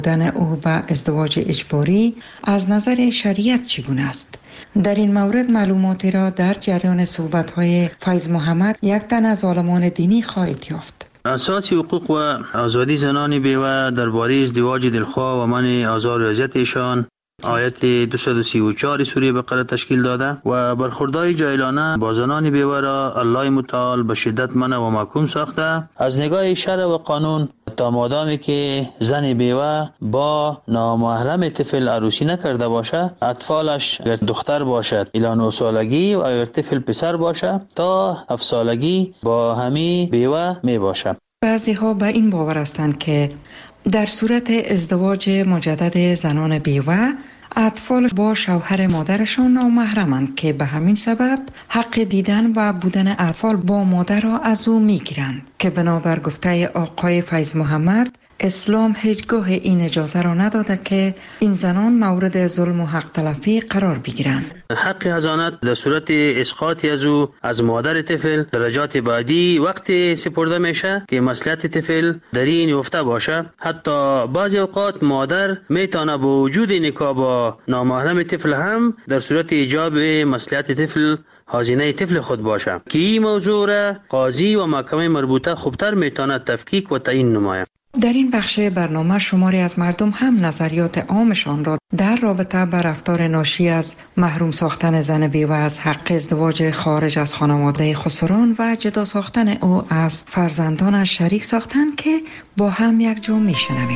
دن او به ازدواج اجباری از نظر شریعت چگونه است؟ در این مورد معلوماتی را در جریان صحبت‌های فیض محمد، یک تن از عالمان دینی، خواهید یافت. اساس حقوق و آزادی زنان بیوه درباره ازدواج دلخواه و منع آزار و اذیت ایشان آیت 234 سوره بقره تشکیل داده و برخوردهای جاهلانه با زنان بیوه را الله متعال به شدت منع و محکوم ساخته از نگاه شرع و قانون تا مادامی که زن بیوه با نامحرم طفل عروسی نکرده باشه، اطفالش اگر دختر باشد الی 9 سالگی و اگر طفل پسر باشه تا 7 سالگی با همی بیوه می باشه. بعضی ها به این باور هستند که در صورت ازدواج مجدد زنان بیوه اطفال با شوهر مادرشان نامحرمند که به همین سبب حق دیدن و بودن اطفال با مادر را از او میگیرند که بنابر گفته آقای فیض محمد اسلام هیچگاه این اجازه را نداده که این زنان مورد ظلم و حق تلفی قرار بگیرند. حق حضانت در صورت اسقاطی از او از مادر طفل درجات بعدی وقتی سپرده میشه که مصلحت طفل در این یافته باشه. حتی بعضی اوقات مادر میتونه با وجود نکاح با نامحرم طفل هم در صورت ایجاب مصلحت طفل هزینه طفل خود باشه که این موضوع را قاضی و محکمه مربوطه خوبتر میتونه تفکیک و تعیین نماید. در این بخش برنامه شماری از مردم هم نظریات عامشان را در رابطه با رفتار ناشی از محروم ساختن زن بیوه از حق ازدواج خارج از خانواده خسران و جدا ساختن او از فرزندانش شریک ساختند که با هم یک جا میشنویم.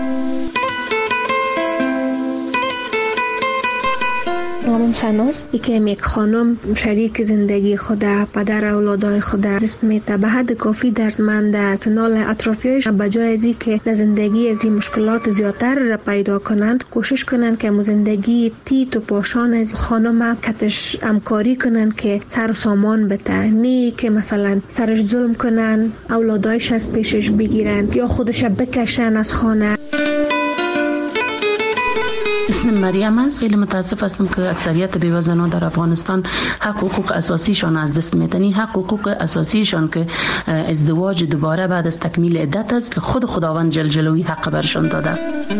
نامم شناس ای که یک خانم شریک زندگی خود، پدر اولادای خود دست میته به حد کافی دردمند است. نال اطرافیایش بجای از این که در زندگی از این مشکلات زیادتر را پیدا کنند کوشش کنند که زندگی تیت و پاشان از خانم کتش همکاری کنند که سر و سامان بده، نه که مثلا سرش ظلم کنن اولادایش از پیشش بگیرند یا خودش بکشن از خانه. اسم مریم است. خیلی متاسف هستم که اکثریت بیوه زنان در افغانستان حق حقوق اساسیشان از دست میدن. حق حقوق اساسیشان که ازدواج دوباره بعد از تکمیل عدت است که خود خداوند جل جلاله حق برشان داده.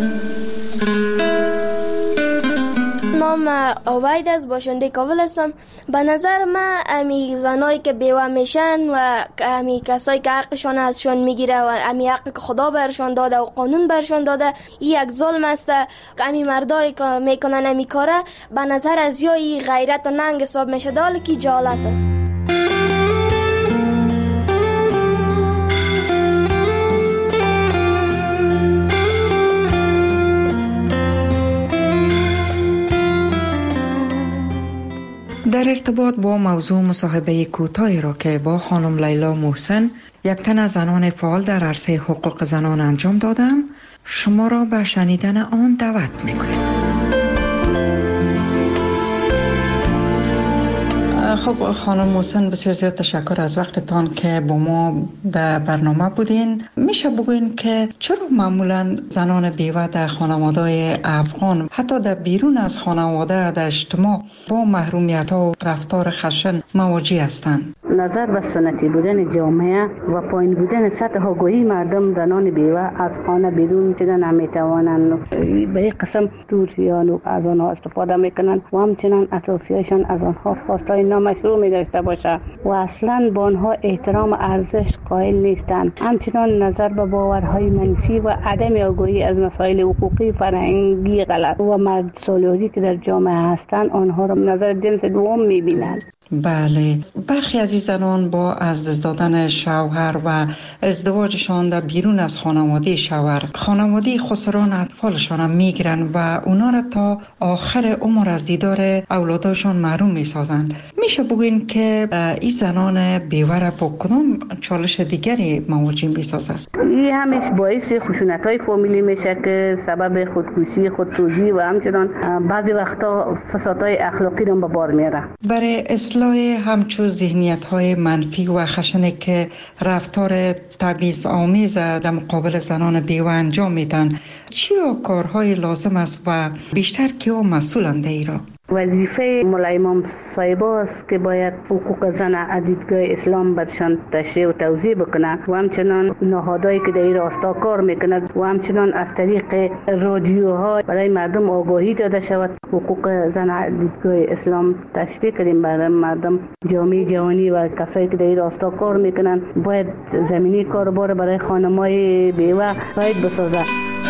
نام اوید از باشنده کابل هستم. به نظر من امی زنایی که بیوه میشن و امی کسایی که حقشان ازشان میگیره و امی حقی که خدا برشان داده و قانون برشان داده این یک ظلم است. امی مردایی که میکنن امی کاره به نظر از یا این غیرت و ننگ حساب میشه، داله که جالت است. در ارتباط با موضوع مصاحبه کوتاهی را که با خانم لیلا محسن، یک تن از زنان فعال در عرصه حقوق زنان انجام دادم، شما را به شنیدن آن دعوت می‌کنم. خب خانم محسن، بسیار زیاد تشکر از وقتتان که با ما در برنامه بودین. میشه بگوین که چرا معمولا زنان بیوه در خانواده‌های افغان حتی در بیرون از خانواده در اجتماع با محرومیت ها و رفتار خشن مواجه هستند؟ نظر به سنتی بودن جامعه و پایین بودن سطح آگاهی مردم زنان بیوه از خانه بیرون شدن نمیتوانند. به این قسم دوستیان و از آنها استفاده میکنند و همچنان اطرافیانشان از آنها خواستای نامشروع می‌داشته باشه و اصلاً به آنها احترام ارزش قائل نیستند. همچنان نظر به باورهای منفی و عدم آگاهی از مسائل حقوقی فرهنگی غلط و مرد سالاری که در جامعه هستند آنها را نظر جنس دوم می‌بینند. بله، برخی از این زنان با از دست دادن شوهر و ازدواجشان در بیرون از خانواده شوهر، خانواده خسران اطفالشان هم میگیرن و اونا را تا آخر عمر از دیدار اولادشان محروم میسازند. میشه بگوین که این زنان بیوه را با کدام چالش دیگری مواجه میسازند؟ این همش باعث خشونت‌های فامیلی میشه که سبب خودکشی، خودسوزی و همچنان بعضی وقتا فسادهای اخلاقی را به بار میاره. برای اصلاح همچون ذهنیت‌های منفی و خشنی که رفتار تبعیض‌آمیز در مقابل زنان بیوه انجام میدن، چی را کارهای لازم است و بیشتر کیا مسئولند ای را؟ وظیفه مولا امام صاحب است که باید حقوق زن از دیدگاه اسلام برشان تشریح و توضیح بکنه و همچنان نهادهایی که در این راستا کار میکنند و همچنان از طریق رادیوها برای مردم آگاهی داده شود. حقوق زن از دیدگاه اسلام تشریح کردیم برای مردم. جامعه جهانی و کسایی که در این راستا کار میکنند باید زمینه کاربار برای خانم‌های بیوه باید بسازد.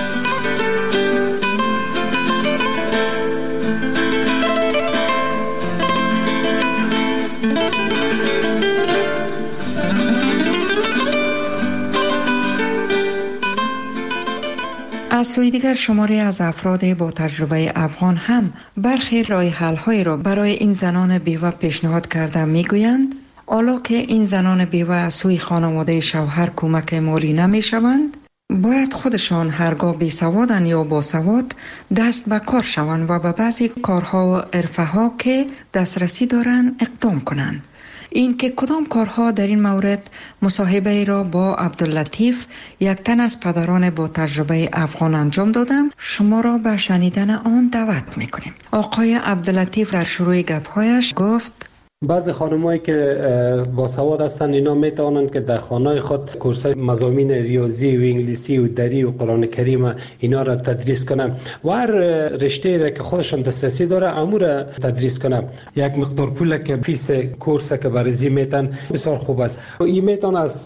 از سوی دیگر شماری از افراد با تجربه افغان هم برخی راه حل‌های را برای این زنان بیوه پیشنهاد کرده میگویند حالا که این زنان بیوه از سوی خانواده شوهر کمک مالی نمیشوند، باید خودشان هرگاه بیسوادن یا باسواد دست به کار شوند و به بعضی کارها و حرفه‌ها که دسترسی دارند اقدام کنند. این که کدام کارها در این مورد مصاحبه را با عبداللطیف، یک تن از پدران با تجربه افغان انجام دادم، شما را به شنیدن آن دعوت میکنیم. آقای عبداللطیف در شروع گپ‌هایش گفت بعضی خانمایی که با سواد هستن اینا میتوانند که در خانه خود کورسای مضامین ریاضی و انگلیسی و دری و قرآن کریم اینا را تدریس کنن و هر رشته را که خودشان دسترسی داره امور تدریس کنن. یک مقدار پول که فیس کورس که برزی میتن بسیار خوب است. این میتونه از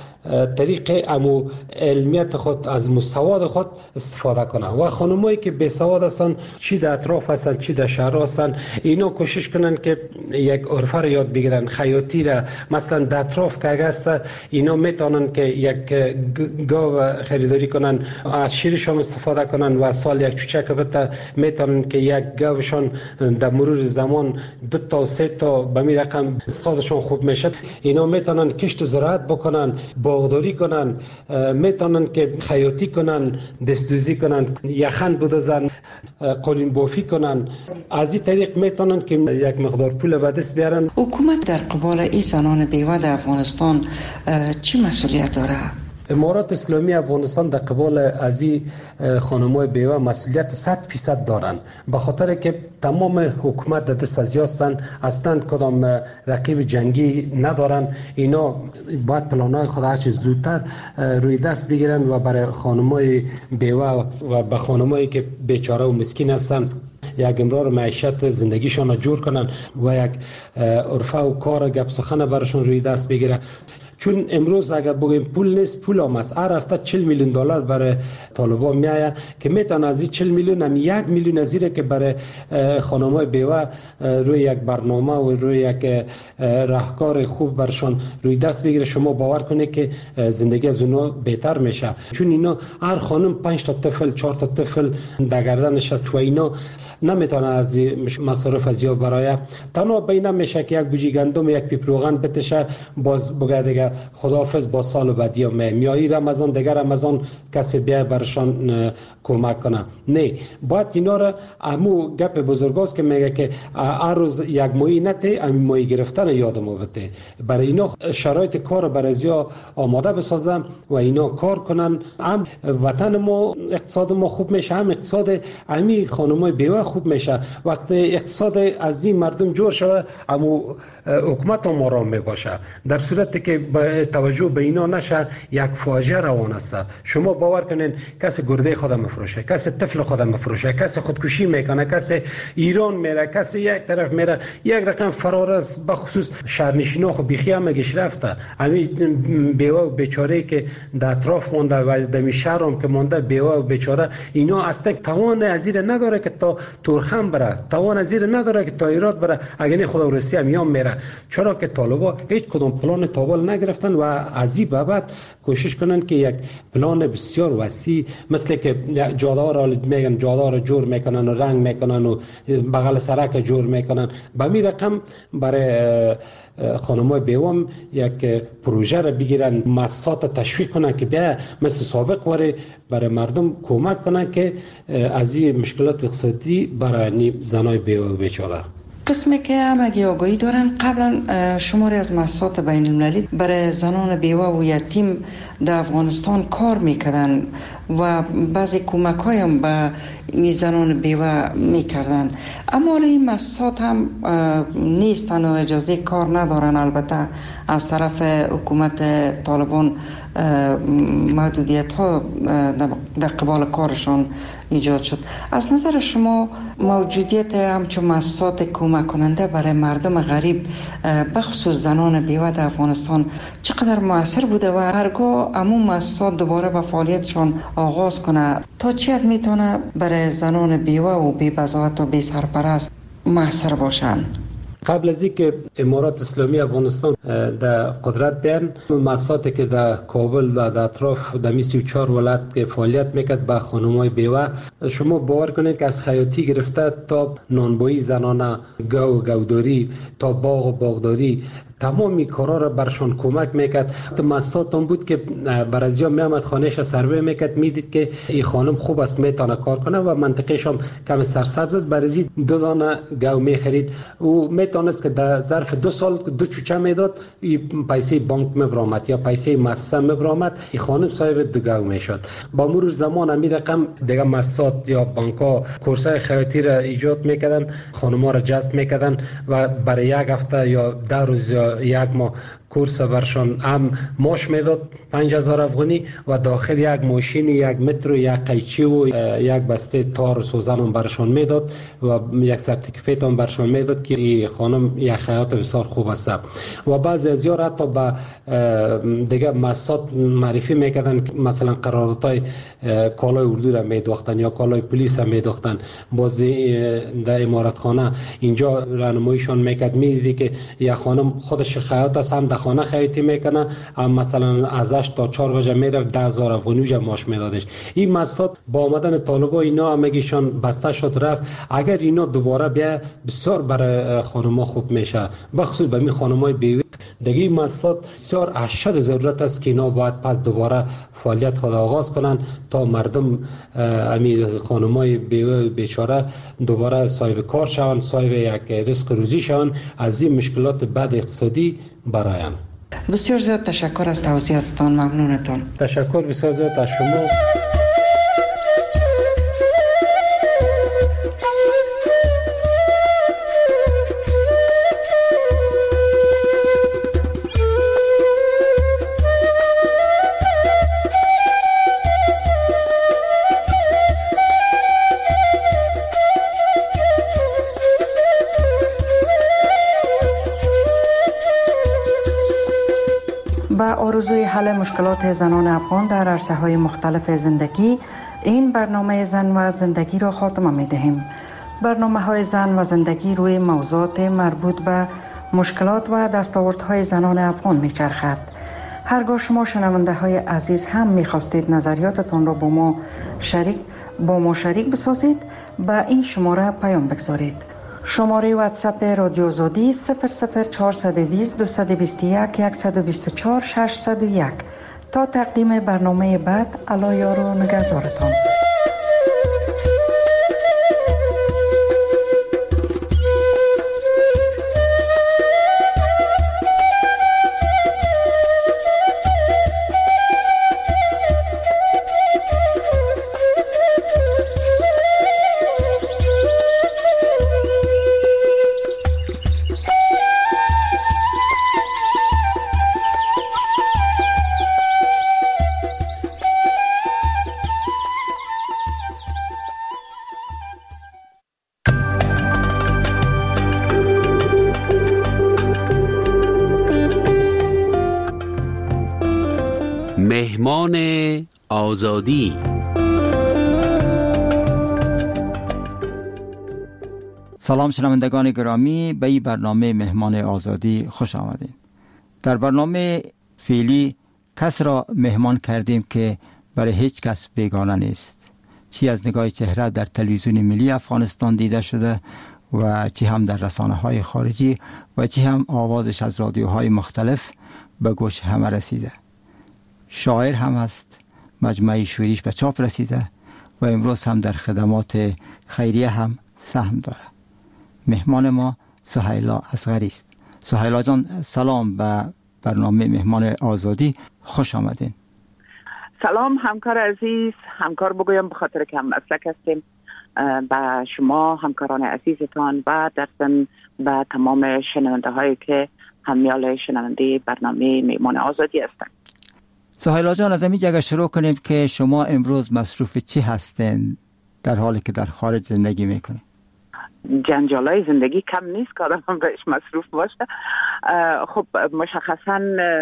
طریق امو علمیت خود از مستواد خود استفاده کنن و خانمایی که بی سواد هستن چی در اطراف هستن چی در شهر هستن اینا کوشش کنن که یک عرفه را یاد بگیرن، خیاطی را مثلا در اطراف که است اینا میتونن که یک گاو خریداری کنن، از شیرشان استفاده کنن و سال یک چوچک بته میتونن که یک گاوشان در مرور زمان 2 تا 3 تا به می رقم سادشون خوب میشه. اینا میتونن کشت زراعت بکنن، باغداری کنن، میتونن که خیاطی کنن، دستدوزی کنن، یخن بدازن، قالین بافی کنن. از این طریق میتونن که یک مقدار پول به دست بیارن. حکومت در قبال این زنان بیوه در افغانستان چی مسئولیت داره؟ امارات اسلامی افغانستان در قبال از این خانم‌های بیوه مسئولیت 100% دارن، به خاطر که تمام حکومت در دست از هستند، اصلا کدام رقیب جنگی ندارن. اینا باید پلان‌های خود هر چیز زودتر روی دست بگیرن و برای خانم‌های بیوه و به خانم‌هایی که بیچاره و مسکین هستن یک امرار معیشت زندگیشان را جور کنن و یک عرفه و کار گپ سخن برشون روی دست بگیره. چون امروز اگر بگیم پول نیست، پول هم است. هر هفته 40 میلیون دلار برای طالبان میآید که میتونه از این 40 میلیون هم 1 میلیون از که برای خانم‌های بیوه روی یک برنامه و روی یک راهکار خوب برشان روی دست بگیره. شما باور کنید که زندگی از اونا بهتر میشه، چون اینا هر خانم 5 تا طفل 4 تا طفل در گردنش است و اینا نمیتونه از مصارف از یا برای تنها بین میشه که یک بوجی گندم یک پیپ روغن بتشه، باز بگه دیگه خداحافظ با سال بعدی میایی رمضان دیگر رمضان کسی بیا برشان کمک کنه. نه، باید اینا را همو گپ بزرگاست که میگه که هر روز یک ماهی نته همین ماهی گرفتن یاد ما بده. برای اینا شرایط کار برای ازیا آماده بسازم و اینا کار کنن، هم وطن ما اقتصاد ما خوب میشه، هم اقتصاد امی خانمای بیوه خوب میشه. وقتی اقتصاد از این مردم جور شود همو حکومت هم آرام میباشه. در صورتی که توجه به اینا نشه یک فاجعه روان است. شما باور کنین کسی گرده خود مفروشه، کسی طفل خود مفروشه، کسی خودکشی میکنه، کسی ایران میره، کسی یک طرف میره. یک رقم فرار است، بخصوص شهرنشینا خو بیخی هم گش رفته. همین بیوه و بیچاره که در اطراف مونده و در شهر هم که مونده بیوه و بیچاره، اینا اصلا توان ازیر نداره که تا تورخم بره، توان ازیر نداره که تا ایراد بره. اگر خدا ورسی هم میره، چرا که طالبا هیچ کدام پلان تابل نگرفتن و از این بابت کوشش کنن که یک پلان بسیار وسیع مثل که جاده را میگن جاده را جور میکنن و رنگ میکنن و بغل سرک جور میکنن. به می رقم برای خانمای بیوام یک پروژه را بگیرن، مؤسسات تشویق کنن که بیا مثل سابق وره برای مردم کمک کنن که از این مشکلات اقتصادی برای زنای بیوه بیچاره. قسمی که همگی آگاهی دارن قبلا شماری از مؤسسات بین المللی برای زنان بیوه و یتیم در افغانستان کار میکردن و بعضی کمک های هم به این زنان بیوه میکردن، اما این مؤسسات هم نیستن و اجازه کار ندارن. البته از طرف حکومت طالبان محدودیت ها در قبال کارشان ایجاد شد. از نظر شما موجودیت همچون مؤسسات کمک کننده برای مردم غریب بخصوص زنان بیوه در افغانستان چقدر مؤثر بوده و هرگاه همون مؤسسات دوباره به فعالیتشان آغاز کنه تا چه حد میتونه برای زنان بیوه و بی بضاعت و بی سرپرست مؤثر باشن؟ قبل از اینکه امارات اسلامی افغانستان در قدرت بیان، مؤسساتی که در کابل در اطراف در 34 ولایت که فعالیت میکرد با خانم‌های بیوه، شما باور کنید که از خیاطی گرفته تا نانبایی زنانه، گوداری تا باغ و باغداری، تمامی کارا را برشان کمک میکرد. مؤسسات هم بود که برازیا میامد خانهش سروی میکرد، میدید که این خانم خوب است میتونه کار کنه و منطقهش هم کم سرسبز است، برازی 2 دانه گو میخرید و میتونست که در ظرف 2 سال 2 چوچه میداد، پیسه بانک میبرامد یا پیسه مؤسسه میبرامد، این خانم صاحب 2 گو میشد. با مرور زمان همین رقم دیگه مؤسسات یا بانک‌ها کورسای خیاطی را ایجاد میکردن، خانم‌ها را جذب میکردن و برای 1 هفته یا 10 روز یا 1 ماه کورس برشان هم ماش میداد 5000 افغانی و داخل 1 ماشین، 1 متر، 1 قیچی و 1 بسته تار سوزن هم برشان میداد و 1 سرتیفیکت هم برشان میداد که این خانم یک خیاط بسیار خوب است. و بعضی از یار حتی با دیگه مؤسسات معرفی میکردن که مثلا قراردادهای کالای اردو را میدوختن یا کالای پلیس را میدوختن. باز در امارت خانه اینجا راهنماییشان میکرد، میدیدی که یک خانم خودش خیاط است، هم در خانه خیاطی میکنه، هم مثلا از 8 تا 4 بجه میرفت 10000 افغانی ماش میدادش. این مؤسسات با آمدن طالبا اینا همگیشان بسته شد رفت. اگر اینا دوباره بیا بسیار برای خانم‌ها خوب میشه، بخصوص به می خانم‌های بیوه. دیگه این مؤسسات بسیار اشد ضرورت است که اینا باید پس دوباره فعالیت خود آغاز کنن تا مردم امی خانم‌های بیوه بیچاره دوباره صاحب کار شوند، صاحب یک رزق روزی شوند، از این مشکلات بد اقتصادی براین. بسیار زیاد تشکر از توضیحاتتان. ممنونتان. تشکر بسیار زیاد از شما. با آرزوی حل مشکلات زنان افغان در عرصه‌های مختلف زندگی، این برنامه زن و زندگی را خاتمه می‌دهیم. برنامه‌های زن و زندگی روی موضوعات مربوط به مشکلات و دستاوردهای زنان افغان می‌چرخد. هرگاه شما شنونده‌های عزیز هم می‌خواستید نظریاتتان را با ما شریک بسازید، به این شماره پیام بگذارید. شماره واتساپ رادیو آزادی 00420 221 124 601. تا تقدیم برنامه بعد، الله یار و نگهدارتان. مهمان آزادی. سلام شنوندگان گرامی، به این برنامه مهمان آزادی خوش آمدید. در برنامه فعلی کس را مهمان کردیم که برای هیچ کس بیگانه نیست، چی از نگاه چهره در تلویزیون ملی افغانستان دیده شده و چی هم در رسانه‌های خارجی و چی هم آوازش از رادیوهای مختلف به گوش همه رسیده. شاعر هم است، مجموعه شعریش به چاپ رسیده و امروز هم در خدمات خیریه هم سهم داره. مهمان ما سهیلا اصغری است. سهیلا جان سلام به برنامه مهمان آزادی، خوش آمدین. سلام همکار عزیز، همکار بگویم به خاطر که هم مسلک هستیم، به شما همکاران عزیزتان و در ضمن به تمام شنونده هایی که همیال شنونده برنامه مهمان آزادی هستند. سهیلا جان از اینجا اگر شروع کنیم که شما امروز مصروف چی هستین در حالی که در خارج زندگی میکنید؟ جنجالای زندگی کم نیست که آدم بهش مصروف باشه. خب مشخصا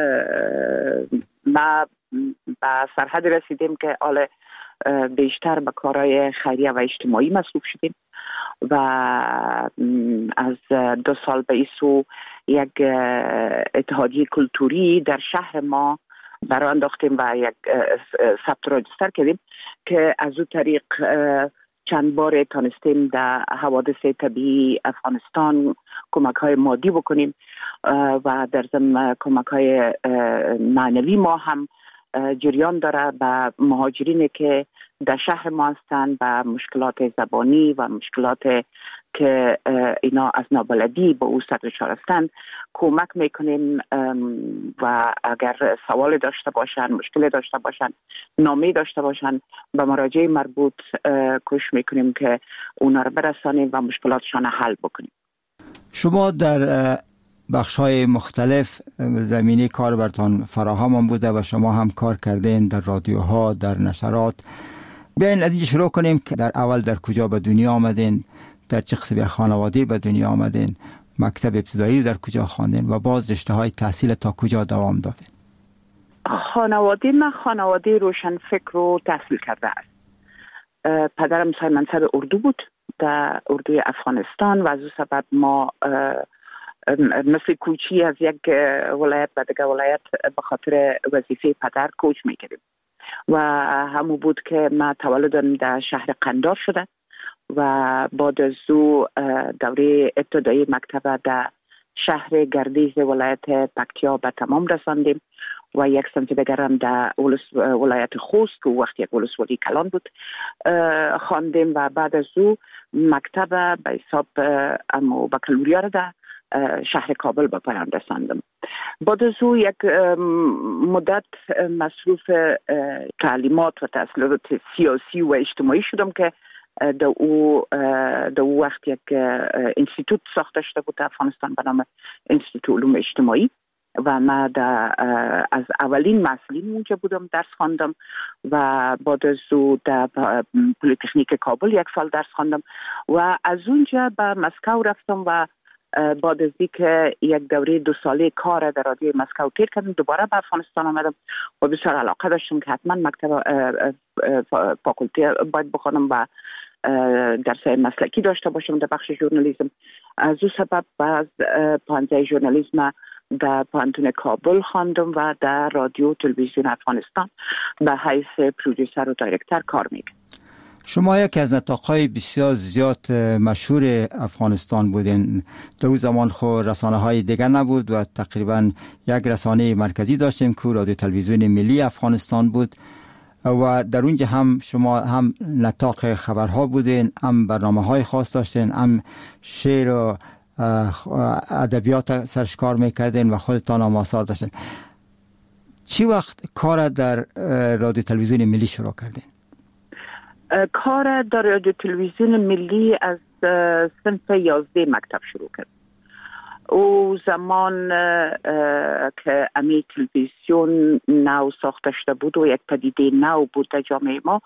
ما به سرحد رسیدیم که حالا بیشتر به کارهای خیریه و اجتماعی مصروف شدیم و از 2 سال به این سو یک اتحادیه کلتوری در شهر ما برای انداختیم و یک ثبت راجستر کردیم که از اون طریق چند بار تانستیم در حوادث طبیعی افغانستان کمک های مادی بکنیم و در ضمن کمک های معنوی ما هم جریان داره به مهاجرینی که در شهر ما هستند، به مشکلات زبانی و مشکلات که اینا از نابلدی با او سر دچار هستند کمک میکنیم و اگر سوال داشته باشن، مشکل داشته باشن، نامه داشته باشن، به مراجع مربوط کوشش میکنیم که اونا رو برسانیم و مشکلاتشان حل بکنیم. شما در بخش‌های مختلف زمینه کار برتان فراهم بوده و شما هم کار کردین در رادیوها، در نشرات. بیاین از اینجا شروع کنیم که در اول در کجا به دنیا آمدین، در چه قسم خانواده به دنیا آمدین، مکتب ابتدایی در کجا خواندین و باز رشته‌های تحصیل تا کجا دوام دادین؟ خانواده من خانواده روشنفکر و تحصیل کرده است. پدرم صاحب منصب اردو بود در اردوی افغانستان و از اون سبب ما مثل کوچی از یک ولایت به دیگر ولایت به خاطر وظیفه پدر کوچ میکردیم و همون بود که ما تولدم در شهر قندار شده و بعد از او دوره ابتدایی مکتب در شهر گردیز ولایت پکتیا به تمام رساندیم و یک سمت دیگرم در ولایت خوست که وقتی یک ولسوالی کلان بود خواندیم و بعد از او مکتب به حساب بکالوریا را در شهر کابل به پایان رساندم. بعد از او یک مدت مصروف تعلیمات و تحصیلات سیاسی و اجتماعی شدم که در او وقت یک انستیتوت ساخته شده بود در افغانستان به نام انستیتوت علوم اجتماعی و من از اولین مسئولین اونجا بودم، درس خواندم و بعد از او در پلیتکنیک کابل 1 سال درس خواندم و از اونجا به مسکو رفتم و بعد از اینکه یک دوره 2 ساله کار در رادیوی مسکو تیر کردم دوباره به افغانستان آمدم و بسیار علاقه داشتم که حتما مکتب فاکولته باید بخوانم و درسای مسلکی داشته باشم در بخش ژورنالیسم. از او سبب از پانزه ژورنالیسم در پانتون کابل خواندم و در رادیو تلویزیون افغانستان به حیث پرودوسر و دایرکتر کار میکنم. شما یکی از نطاق‌های بسیار زیاد مشهور افغانستان بودین. در اون زمان خود رسانه‌های دیگر نبود و تقریبا یک رسانه مرکزی داشتیم که رادیو تلویزیون ملی افغانستان بود و در اونجا هم شما هم نطاق خبرها بودین، هم برنامه‌های خاص داشتین، هم شعر و ادبیات سرش کار میکردین و خودتان هم آثار داشتین. چی وقت کار در رادیو تلویزیون ملی شروع کردین؟ کار در رادیو تلویزیون ملی از صنف 11 مکتب شروع کرد. او زمان که امی تلویزیون نو ساخته شده بود و یک پدیده نو بود در جامعه ما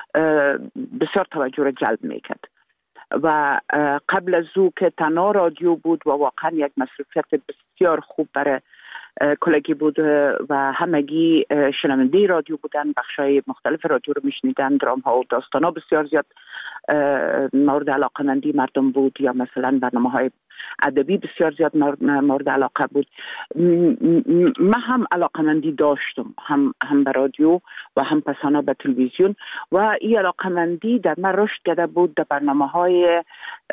بسیار توجه را جلب میکرد و قبل از او که تنها رادیو بود و واقعا یک مصروفیت بسیار خوب برای کلگی بود و همگی شنونده رادیو بودن، بخشای مختلف رادیو رو میشنیدن، درام ها و داستان ها بسیار زیاد مورد علاقمندی مردم بود یا مثلا برنامه های ادبی بسیار زیاد مورد علاقه بود. من هم علاقمندی داشتم هم به رادیو و هم پسانا به تلویزیون و این علاقمندی در من رشد کرده بود در برنامه های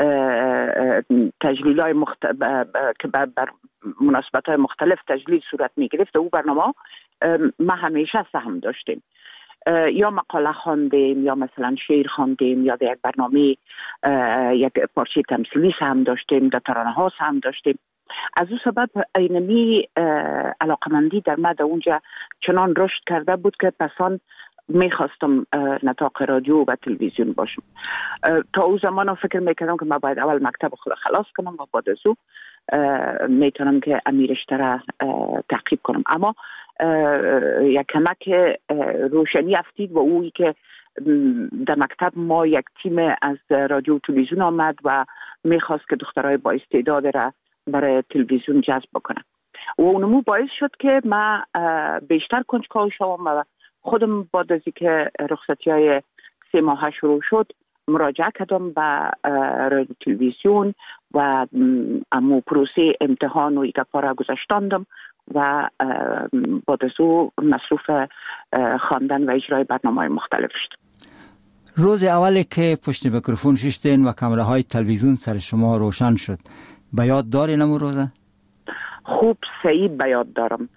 تجلیل های که بر مناسبت های مختلف تجلیل صورت می گرفت. او برنامه ما همیشه سهم داشتیم. یا مقاله خواندیم یا مثلا شعر خواندیم یا در یک برنامه یک پارچه تمثیلی هم داشتیم، در ترانه ها هم داشتیم. از اون سبب اینمی علاقمندی در من اونجا چنان رشد کرده بود که پسان میخواستم نطاق رادیو و تلویزیون باشم. تا او زمان فکر میکردم که ما باید اول مکتب خود خلاص کنم و بعد از او میتونم که امیرشته را تعقیب کنم. اما یک کمک روشنی افتید و اویی که در مکتب ما یک تیم از رادیو و تلویزیون آمد و میخواست که دخترای با استعداد را برای تلویزیون جذب بکنم و اونمو باعث شد که من بیشتر کنجکاو شوم و خودم بعد از اینکه رخصتی‌های 3 ماه شروع شد مراجعه کردم به رادیو تلویزیون و امو پروسه امتحان و یک کارا گذاشتاندم و بعد از او مصروف خواندن و اجرای برنامه‌های مختلف شد. روز اولی که پشت میکروفون شیشتین و کامره های تلویزیون سر شما روشن شد به یاد دارین امو روزه؟ خوب صحیح به یاد دارم.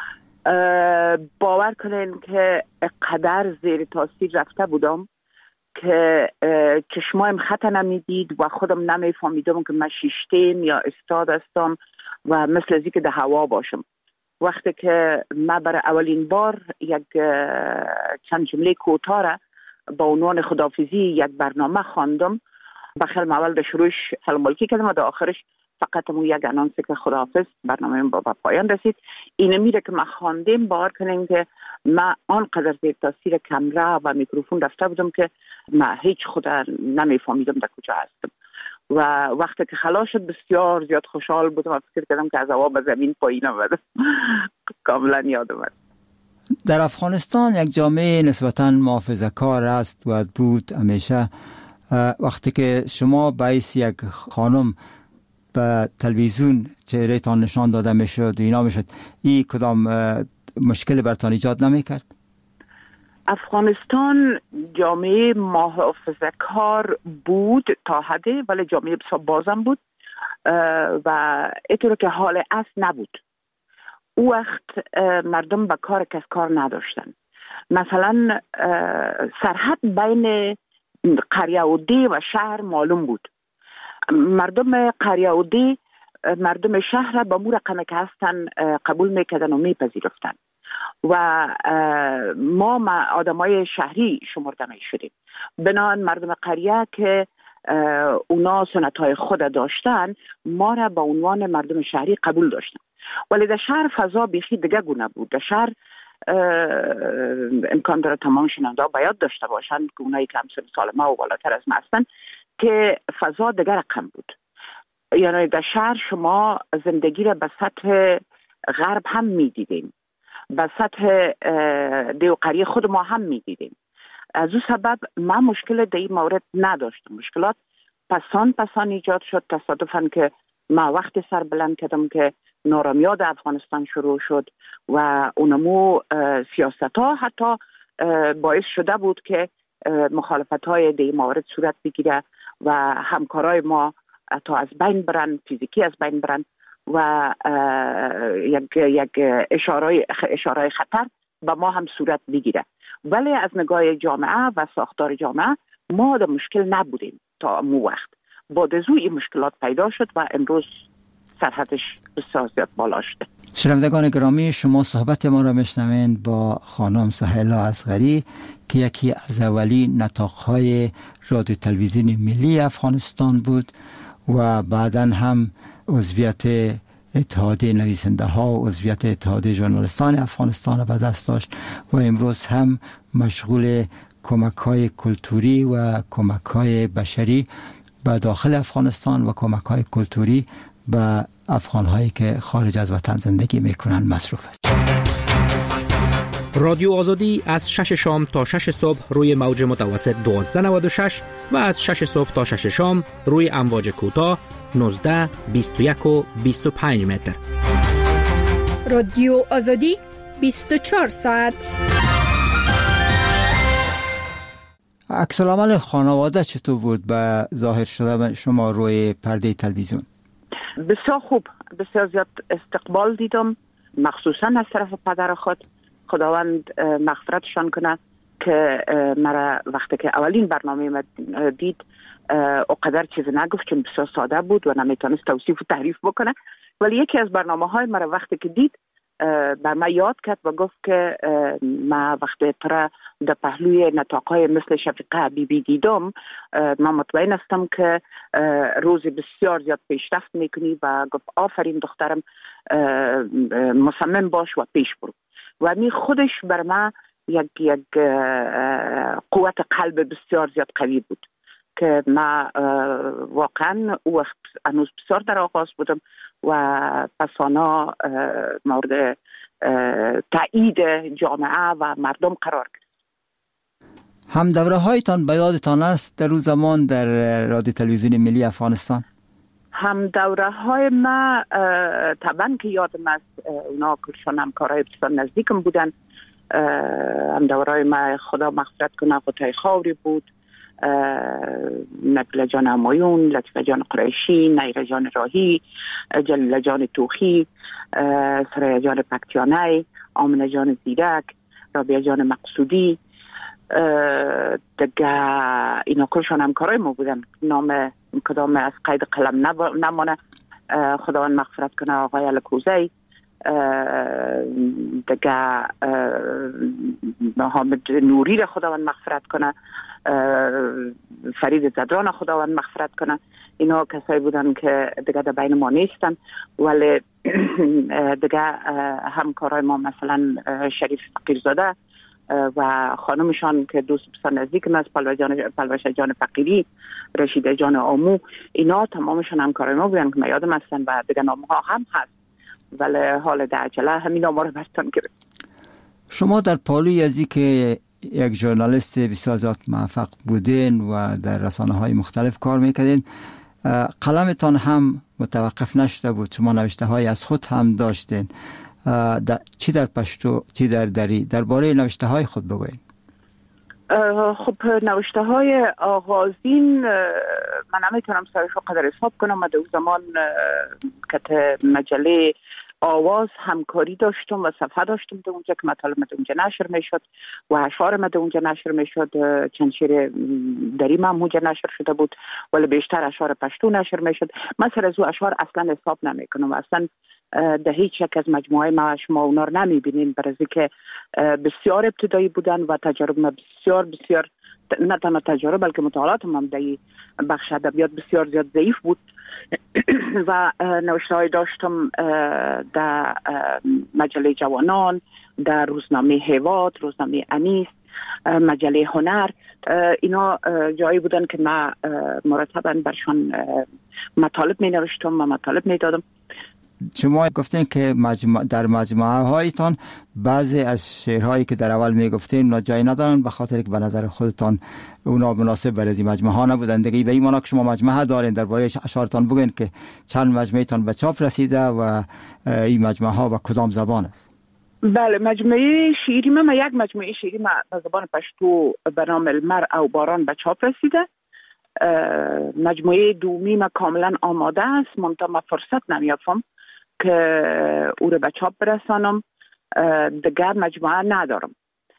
باور کنین که قدر زیر تاثیر رفته بودم که چشمایم خطا نمیدید و خودم نمیفهمیدم که من شیشتین یا استاد هستم و مثل ازی که در هوا باشم. وقتی که من برای اولین بار یک چند جمله کوتاه را با عنوان خداحافظی یک برنامه خواندم، بخیر اول در شروعش سلام‌علیکی کردم و در آخرش فقط یک انانس که خداحافظ برنامه با پایان رسید. این میره که من خواندیم باور کنین که من آنقدر زیر تاثیر کامera و میکروفون رفته بودم که من هیچ خدا نمیفهمیدم در کجا هستم و وقتی که خلاص شد بسیار زیاد خوشحال بودم و فکر کردم که از هوا به زمین پایین آمدم. کاملا یادم است. در افغانستان یک جامعه نسبتاً محافظه‌کار است و بود همیشه. وقتی که شما باعث یک خانم به تلویزیون چهره‌تان نشان داده میشد و اینا میشد، این کدام مشکل برتان ایجاد نمیکرد؟ افغانستان جامعه محافظه‌کار بود تا حدی، ولی جامعه بسیار بازم بود و اینطور که حال اصل نبود. او وقت مردم به کار کس کار نداشتن. مثلا سرحد بین قریه و دی و شهر معلوم بود. مردم قریه و دی مردم شهر با مو رقمه که هستن قبول میکردن و میپذیرفتن و ما آدمای شهری شمرده میشدیم. بنابراین مردم قریه که اونا سنتهای خود داشتن ما را به عنوان مردم شهری قبول داشتن، ولی در شهر فضا بیخی دیگه گونه بود. در شهر امکان داره تمام شنونده ها باید داشته باشن که اونایی که همسن سال ما و بالاتر از ما هستن که فضا دیگه رقم بود. یعنی در شهر شما زندگی را به سطح غرب هم میدیدیم، به سطح دیو قریه خود ما هم میدیدیم. از اون سبب من مشکل در این مورد نداشتم. مشکلات پسان ایجاد شد تصادفاً که ما وقتی سر بلند کردم که نارامیاد افغانستان شروع شد و اونمو سیاست ها حتی باعث شده بود که مخالفت های در این مورد صورت بگیره و همکارای ما تا از بین برن، فیزیکی از بین برن و یک اشاره خطر به ما هم صورت بگیره. ولی از نگاه جامعه و ساختار جامعه ما در مشکل نبودیم تا مو وقت. بعد از این مشکلات پیدا شد و امروز سرحدش بسیار زیاد بالا شده. شنوندگان گرامی، شما صحبت ما را میشنوین با خانم سهیلا اصغری که یکی از اولین نطاق‌های رادیو تلویزیون ملی افغانستان بود و بعداً هم عضویت اتحادیه نویسنده ها و عضویت اتحادیه ژورنالیستان افغانستان را به دست داشت و امروز هم مشغول کمک‌های کلتوری و کمک‌های بشری به داخل افغانستان و کمک‌های کلتوری به افغان‌هایی که خارج از وطن زندگی می‌کنند مصروف است. رادیو آزادی از 6 شام تا 6 صبح روی موج متوسط 1296 و از 6 صبح تا 6 شام روی امواج کوتاه 19، 21 و 25 متر. رادیو آزادی 24 ساعت. عکس العمل خانواده چطور بود به ظاهر شده شما روی پرده تلویزیون؟ بسیار خوب، بسیار زیاد استقبال دیدم، مخصوصا از طرف پدر خود. خداوند مغفرتشان کنه. که مرا وقتی که اولین برنامه ما دید اقدر چیز نگفت چون بسیار ساده بود و نمیتونست توصیف و تعریف بکنه، ولی یکی از برنامه های مرا وقتی که دید بر من یاد کرد و گفت که ما وقتی ترا در پهلوی نطاقهای مثل شفیقه بیبی دیدم، من مطمئن هستم که روز بسیار زیاد پیشرفت میکنی و گفت آفرین دخترم، مصمم باش و پیش برو. و می خودش بر من یک قوت قلب بسیار زیاد قوی بود که ما واقعا او وقت هنوز بسیار در آغاز بودم و پسانا مورد تایید جامعه و مردم قرار گرفت. هم دوره هایتان به یادتان است در روز زمان در رادیو تلویزیون ملی افغانستان؟ هم دوره های ما طبعا که یادم است، اونا کلشان همکارای بسیار نزدیکم بودن. هم دوره های ما خدا مغفرت کنه غوطه خاوری بود، نبیل جان همایون، لطفه جان قریشی، نیره جان راهی، جلیل جان توخی، سریا جان پکتیانه، آمنه جان زیرک، رابعه جان مقصودی، دیگه اینا کلشان همکارای ما بودن. نام کدام از قید قلم نمانه، خداوند مغفرت کنه آقای الکوزی، دیگه محمد نوری را خداوند مغفرت کنه، فرید زدران خداوند مغفرت کنه. اینا کسایی بودن که دیگه در بین ما نیستن، ولی دیگه همکارای ما مثلا شریف فقیرزاده و خانمشان که دوست بسیار نزدیک است، پلوشه جان فقیری، رشیده جان آمو، اینا تمامشان همکارای ما بودن که من یادم هستن و دیگه نامها هم هست، ولی حال در عجله همین نامها رو برتان گرفت. شما در پالوی ازی که یک ژورنالیست بسیار زیاد موفق بودین و در رسانه‌های مختلف کار میکردین، قلمتان هم متوقف نشده بود، شما نوشته‌های از خود هم داشتین، چی در پشتو چی در دری، درباره نوشته‌های خود بگوین. خب نوشته‌های آغازین من نمیتونم سرشو قدر حساب کنم. من در اون زمان که مجله آواز همکاری داشتم و صفحه داشتم در اونجا که مطالب در اونجا نشر میشد و اشعار در اونجا نشر میشد. چند شعر دریم هم اونجا نشر شده بود، ولی بیشتر اشعار پشتو نشر میشد. من سر از او اشعار اصلا حساب نمیکنم، اصلا در هیچ یک از مجموعه ما شما اونا رو نمیبینین، برای که بسیار ابتدایی بودن و تجارب ما بسیار نه تنها تجارب بلکه مطالعات هم در بخش ادبیات بسیار زیاد ضعیف بود و نوشته‌های داشتم در مجله جوانان، در روزنامه هیواد، روزنامه انیس، مجله هنر. اینا جایی بودن که من مرتباً برشان مطالب می نوشتم و مطالب می دادم. شما گفتین که در مجموعه هایتان بعضی از شعرهایی که در اول میگفتین اونا جای ندارن به خاطر که به نظر خودتان اونا مناسب برای این مجموعه ها نبودن دیگه. به این معنی که شما مجموعه دارین، درباره اشعارتان بگین که چند مجموعه تان به چاپ رسیده و این مجموعه ها به کدام زبان است؟ بله، مجموعه شعری من یک مجموعه شعری به زبان پشتو به نام المرء و باران به چاپ رسیده. مجموعه دومی من کاملا آماده است، منتها من فرصت نمیافم که او رو به چاپ برسانم. دیگر مجموعه ندارم،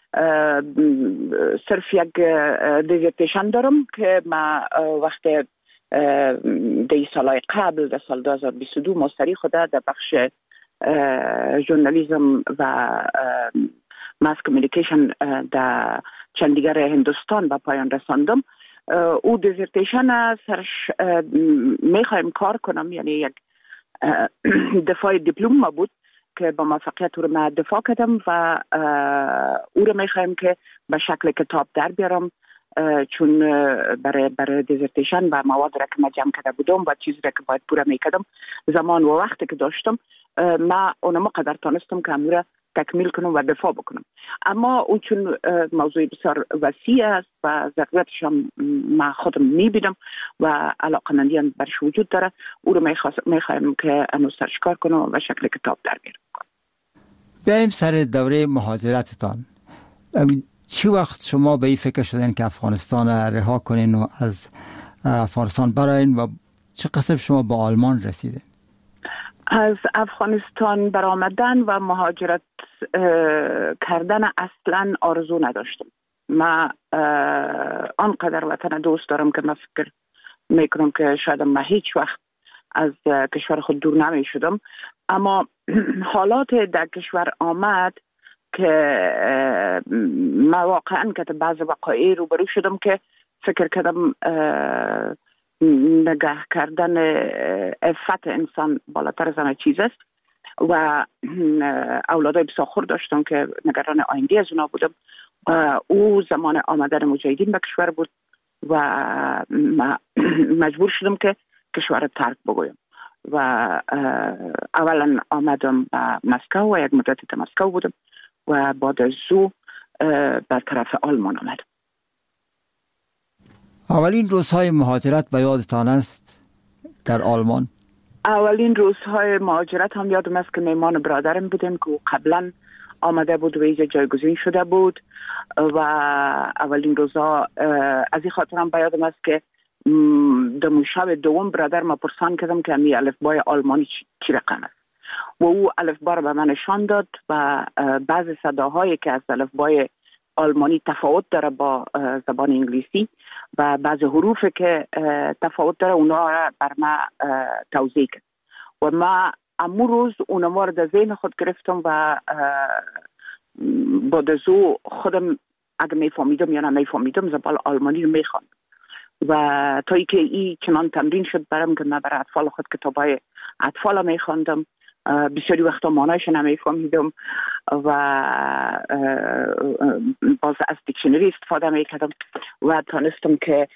صرف یک دیزرتیشن دارم که ما وقت دی سالهای قبل در سال 2022 مستری خدا در بخش ژورنالیسم و ماس کمیونیکیشن در چندیگر هندوستان به پایان رساندم. او دیزرتیشن سرش میخوایم کار کنم، یعنی یک دفاع دیپلم ما بود که با موفقیت او رو من دفاع کردم و او رو میخوایم که به شکل کتاب در بیارم، چون برای دیزرتیشن و مواد را که من جمع کرده بودم و چیزی را که باید پوره میکردم زمان و وقتی که داشتم من اونم قدر تانستم که امور تکمیل کنم و دفاع بکنم. اما اون چون موضوع بسیار وسیع است و ضرورتش هم من خودم میبینم و علاقمندی برش وجود داره، او رو میخوایم که انو سرش کار کنم و شکل کتاب در بیارم. بیاییم سر دوره مهاجرتتان. چی وقت شما به این فکر شدین که افغانستان رها کنین و از افغانستان براین و چه قصب شما با آلمان رسیدین؟ از افغانستان برآمدن و مهاجرت کردن اصلا آرزو نداشتم. من آنقدر وطن دوست دارم که من فکر میکنم که شاید من هیچ وقت از کشور خود دور نمی شدم، اما حالات در کشور آمد که من واقعا که بعض وقایع روبرو شدم که فکر کردم نگاه کردن عفت انسان بالاتر از همه چیز است و اولادای بسیار داشتم که نگران آینده از اونا بودم. او زمان آمدن مجاهدین به کشور بود و مجبور شدم که کشور رو ترک بگویم و اولا آمدم به مسکو و یک مدت در مسکو بودم و بعد از او به طرف آلمان آمدم. اولین روزهای مهاجرت به یادتان است در آلمان؟ اولین روزهای مهاجرت هم یادم است که میمان برادرم بودیم که قبلا آمده بود و اینجا جایگزین شده بود و اولین روزها از این خاطرم به یادم است که در شب دوم برادر ما پرسان کردم که می الفبای آلمانی چی رقم است و او الفبا را به من نشان داد و بعض صداهایی که از الفبای آلمانی تفاوت داره با زبان انگلیسی و بعض حروفی که تفاوت داره اونا را بر ما توضیح کرد و ما امو روز اونا را در ذهن خود گرفتم و بعد از او خودم اگه میفهمیدم یا نمیفهمیدم زبان آلمانی رو میخواندم و تا ای که این چنان تمرین شد برام که من برای اطفال خود کتابای اطفال میخواندم. بسیاری وقتا معنایش نمیفهمیدم و باز از دیکشنری استفاده میکردم و تانستم که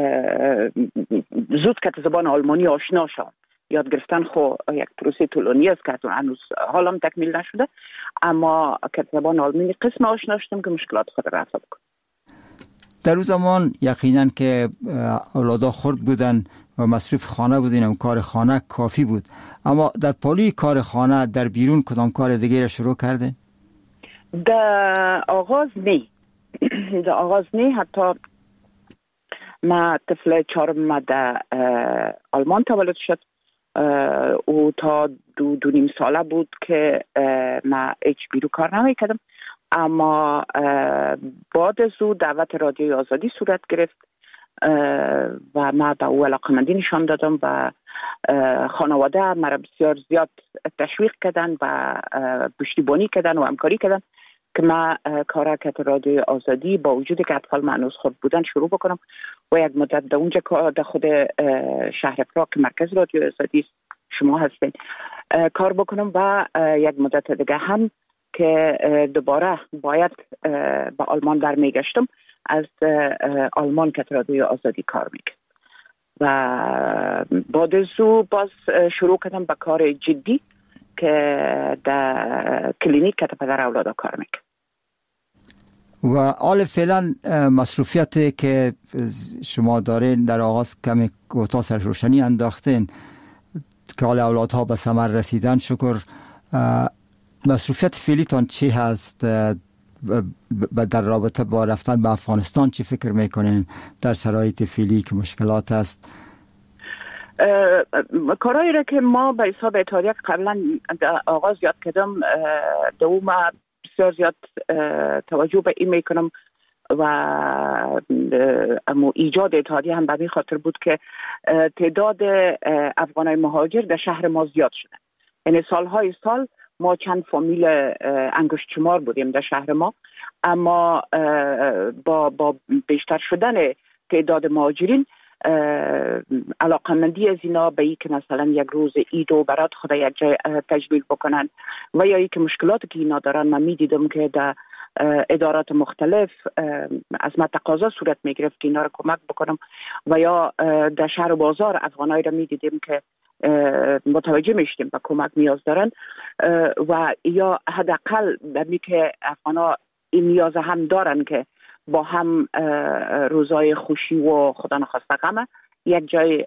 زود که زبان آلمانی آشنا شدم. یاد گرفتن خو یک پروسه طولانی است که هنوز حالم تکمیل نشده، اما که زبان آلمانی قسم آشنا شدم که مشکلات خود رفع بکنم. در اون زمان یقینا که اولادا خرد بودن و مصروف خانه بودین و کار خانه کافی بود، اما در پالی کار خانه در بیرون کدام کار دیگه را شروع کردین؟ در آغاز نه حتی ما طفل چهارم در آلمان تولد شد او تا دو نیم ساله بود که ما هیچ بیرون کار نمیکردم، اما بعد از او دعوت رادیوی آزادی صورت گرفت و ما به او علاقمندی نشان دادم و خانواده مرا بسیار زیاد تشویق کردن و پشتیبانی کردن و همکاری کردن که ما کارکت رادیوی آزادی با وجودی که اطفال معنوس خود بودن شروع بکنم و یک مدت در اونجا در خود شهر پراگ که مرکز رادیوی آزادی شما هستین کار بکنم و یک مدت دیگه هم که دوباره باید به آلمان برمیگشتم از آلمان که رادیوی آزادی کار میکرد و بعد از او باز شروع کردم به کار جدی که در کلینیک که پدر اولادا کار میکرد. و حال فعلا مصروفیتی که شما دارین در آغاز کمی کوتاه سر روشنی انداختین که حال اولادها به ثمر رسیدن شکر، مصروفیت فعلیتان چی هست در رابطه با رفتن به افغانستان؟ چی فکر میکنین در شرایط فعلی که مشکلات است؟ کارهایی را که ما به حساب اتحادیه قبلا در آغاز یاد کردم دوم بسیار زیاد توجه به این میکنم و اما ایجاد اتحادیه هم به این خاطر بود که تعداد افغانای مهاجر در شهر ما زیاد شده. یعنی سالهای سال ما چند فامیل انگشت شمار بودیم در شهر ما، اما با بیشتر شدن تعداد مهاجرین علاقمندی از اینا به ای که مثلا یک روز عید و برات خدا یک جای تجلیل بکنن و یا ای که مشکلاتی که اینا دارن من میدیدم که در ادارات مختلف از من تقاضا صورت میگرفت که اینا رو کمک بکنم و یا در شهر و بازار افغانایی رو میدیدیم که متوجه میشتیم به کمک نیاز دارن و یا حداقل در می که افغانا این نیاز هم دارن که با هم روزای خوشی و خدا نخواسته غم یک جای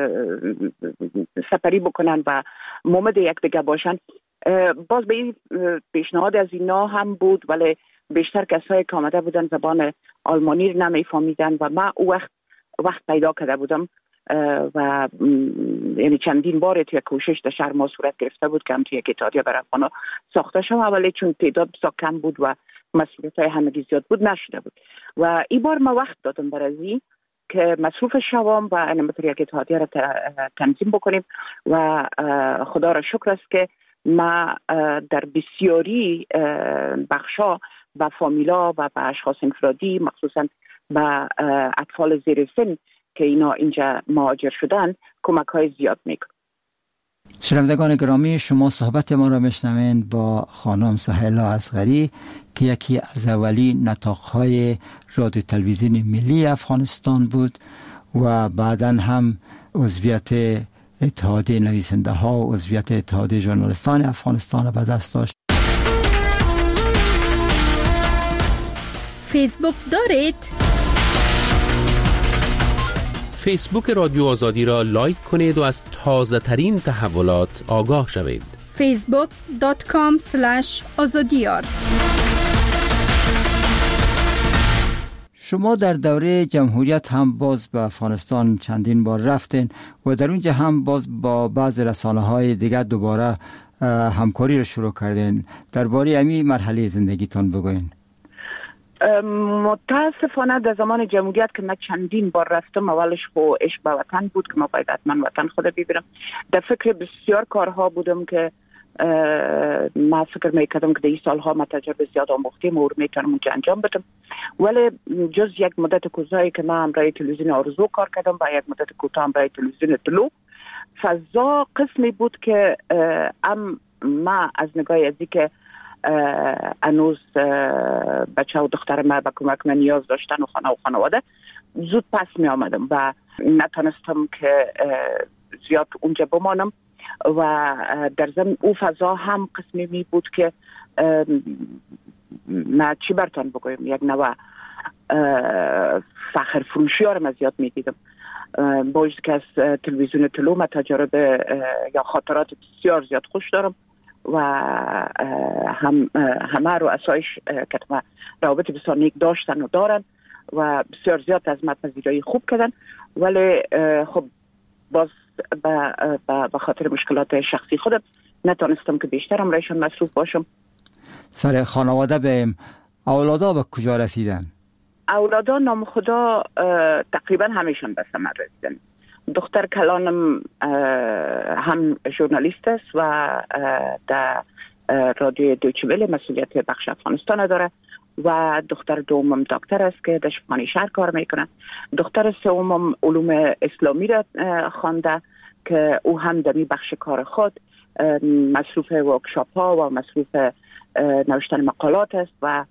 سپری بکنن و مومد یک دیگه باشن. باز به این پیشنهاد از اینا هم بود، ولی بیشتر کسایی که آمده بودن زبان آلمانی رو نمیفهمیدن و من او وقت پیدا کرده بودم و یعنی چندین بار توی کوشش در شهر ما صورت گرفته بود که هم توی یک اتحادیه برای افغانا ساخته شد، ولی چون تعداد بسیار کم بود و مسئولیت‌های همگی زیاد بود نشده بود و این بار ما وقت دادم برای که مصروف شوام و انمتر یک اتحادیه را تنظیم بکنیم و خدا را شکر است که ما در بسیاری بخشا با فامیلا و با اشخاص انفرادی مخصوصا با اطفال زیر سن که اینا اینجا مهاجر شدن کمک های زیاد میکنم. شنوندگان گرامی، شما صحبت ما را میشنوید با خانم سهیلا اصغری که یکی از اولی نطاق‌های رادیو تلویزیون ملی افغانستان بود و بعداً هم عضویت اتحادیه نویسنده ها و عضویت اتحادیه ژورنالیستان افغانستان را به دست داشت. فیسبوک دارید؟ فیسبوک رادیو آزادی را لایک کنید و از تازه ترین تحولات آگاه شوید. facebook.com/azadiyar. شما در دوره جمهوریت هم باز به افغانستان چندین بار رفتین و در اونجا هم باز با بعض رسانه‌های دیگر دوباره همکاری رو شروع کردین. درباره همین مرحله زندگیتان بگوین. متاسفانه در زمان جمهوریت که من چندین بار رفتم، اولش خو عشق به وطن بود که من باید حتما وطن خود ببینم. در فکر بسیار کارها بودم که من فکر میکردم که در این سالها من تجربه زیاد آموختیم و میتونم اونجا انجام بدم، ولی جز یک مدت کوتاهی که من برای تلویزیون آرزو کار کردم و یک مدت کوتاه برای تلویزیون طلوع، فضا قسمی بود که ما از نگاه ازی که هنوز بچه و دختر ما به کمک من نیاز داشتن و خانه و خانواده، زود پس می آمدم و نتونستم که زیاد اونجا بمانم و در ضمن او فضا هم قسمی می بود که من چی برتان بگویم، یک نوع فخر فروشی ها رو من زیاد می دیدم. باید که از تلویزیون طلوع من تجربه یا خاطرات بسیار زیاد خوش دارم و همه رو اسایش که روابط بسیار نیک داشتن و دارن و بسیار زیاد از من پذیرایی خوب کردن، ولی خب باز به خاطر مشکلات شخصی خودم نتونستم که بیشترم رایشان مصروف باشم. سر خانواده بهم، اولادا به کجا رسیدن؟ اولادا نام خدا تقریبا همیشون به ثمر رسیدن. دختر کلانم هم ژورنالیست است و در رادیو دویچه وله مسئولیت بخش افغانستان داره و دختر دومم دکتر است که در شفاخانه شهر کار میکنه. دختر سومم علوم اسلامی را خوانده که او هم در این بخش کار خود مصروف ورکشاپ ها و مصروف نوشتن مقالات است و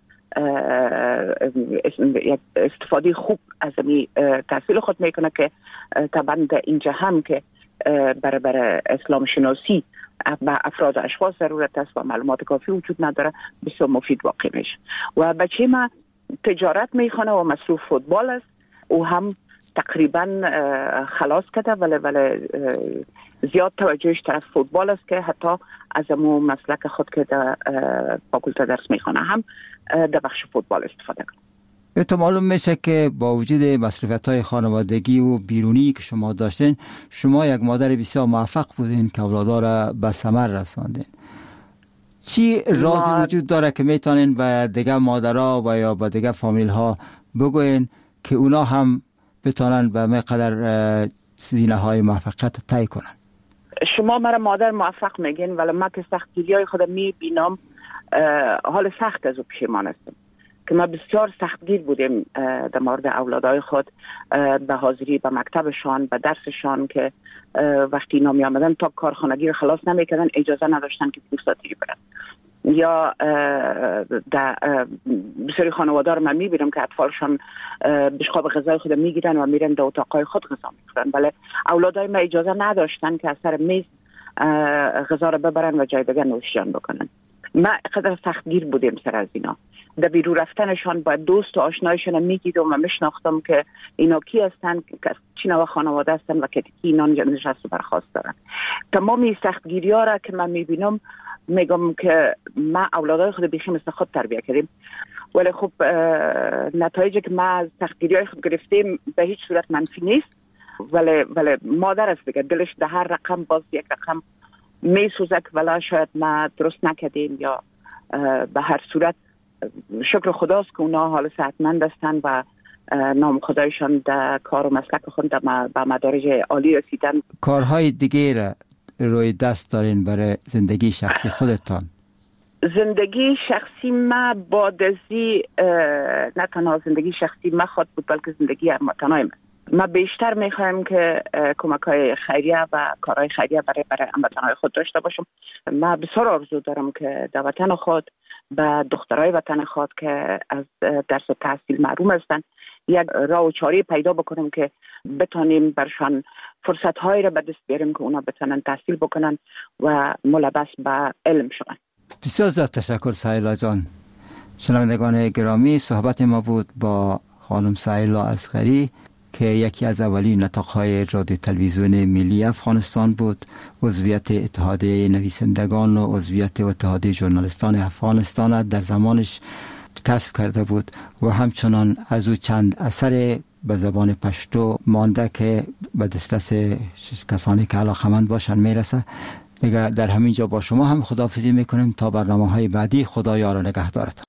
استفاده خوب از این تحصیل خود میکنه که طبعا در اینجا هم که برای اسلام شناسی و افراد و اشخاص ضرورت است و معلومات کافی وجود نداره، بسیار مفید واقع میشه. و بچه ما تجارت میخونه و مصروف فوتبال است، او هم تقریبا خلاص کرده ولی زیاد توجهش طرف فوتبال است که حتی از امو مسلک خود که در فاکولته درس میخونه هم در بخش فوتبال استفاده کنه. تو معلوم میشه که با وجود مصروفیت‌های خانوادگی و بیرونی که شما داشتین، شما یک مادر بسیار موفق بودین که اولادا را به ثمر رساندین. چی رازی وجود داره که میتونین به دیگه مادرها و یا به دیگه فامیل ها بگوین که اونا هم بتونن به مقدار زینه های موفقیت طی کنن؟ شما مرا مادر موفق میگین، ولی من که سختگیری های خودم میبینم حال سخت از او پشیمان هستم که ما بسیار سختگیر بودیم در مورد اولادای خود، به حاضری به مکتبشان، به درسشان که وقتی اینا می آمدن تا کارخانگی رو خلاص نمیکردن اجازه نداشتن که پوستاتی برن. یا در بسیاری خانواده رو من میبینم که اطفالشان بشقاب غذای خود میگیرن و میرن در اتاقای خود غذا میخورن، ولی اولادای ما اجازه نداشتن که از سر میز غذا رو ببرن و جای دیگه نوشیدن بکنن. ما قدر سختگیر بودیم سر از اینا. در بیرون رفتنشان با دوست و آشنایشان میدیدم و میشناختم که اینا کی هستن، که چی نوع خانواده هستن و که کی اینا نشست و برخواست دارن. تمام این سختگیری ها را که من میبینم میگم که ما اولادای خود بیخی مثل خود تربیه کردیم، ولی خب نتایجی که ما از سختگیری های خود گرفتیم به هیچ صورت منفی نیست، ولی مادر است دیگه، دلش در هر رقم باز یک رقم میسوزه که ولی شاید ما درست نکردیم یا به هر صورت شکر خداست که اونا حال صحتمند هستند و نام خدایشان در کار و مسلک خود به مدارج عالی رسیدن. کارهای دیگه را روی دست دارین برای زندگی شخصی خودتان؟ زندگی شخصی ما بعد ازی نه تنها زندگی شخصی ما خود بود بلکه زندگی هموطنای من. ما بیشتر میخوایم که کمک‌های خیریه و کارهای خیریه برای هموطنای خود داشته باشم. ما بسیار آرزو دارم که در وطن خود به دخترای وطن خود که از درس و تحصیل محروم هستند یک راه و چاره پیدا بکنم که بتونیم برشان فرصت‌هایی را به دست بیاریم که اونا بتونن تحصیل بکنن و ملبس به علم شون. بسیار زیاد تشکر سهیلا جان. شنوندگان گرامی، صحبت ما بود با خانم سهیلا اصغری که یکی از اولین نطق‌های رادیو تلویزیون ملی افغانستان بود، عضویت اتحادیه نویسندگان و عضویت اتحادیه ژورنالیستان افغانستان در زمانش کسب کرده بود و همچنان از او چند اثر به زبان پشتو مانده که به دسترس کسانی که علاقه‌مند باشن میرسه. دیگه در همین جا با شما هم خداحافظی میکنیم تا برنامه‌های بعدی. خدا یار و نگهدارتان.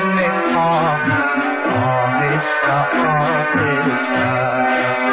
میخوام آهسته آهسته